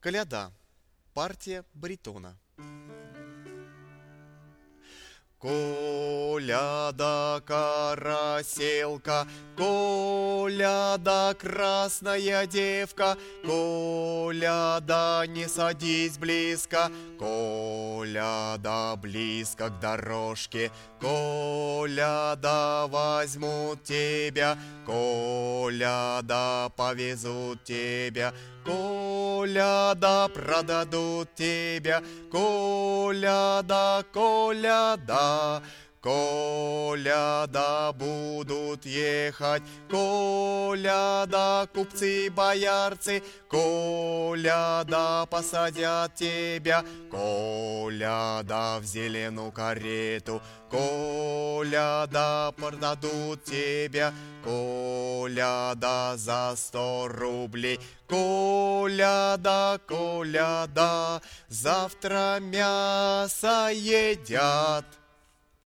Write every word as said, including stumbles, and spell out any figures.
Коляда. Партия баритона. Коляда, караселка, коляда, красная девка, коляда, не садись близко, коляда, близко к дорожке, коляда, возьмут тебя, коляда, повезут тебя, коляда, продадут тебя, коляда, коляда. Коляда, будут ехать, коляда, купцы, боярцы, коляда, посадят тебя, коляда, в зеленую карету, коляда, продадут тебя, коляда, за сто рублей, коляда, коляда, завтра мясо едят.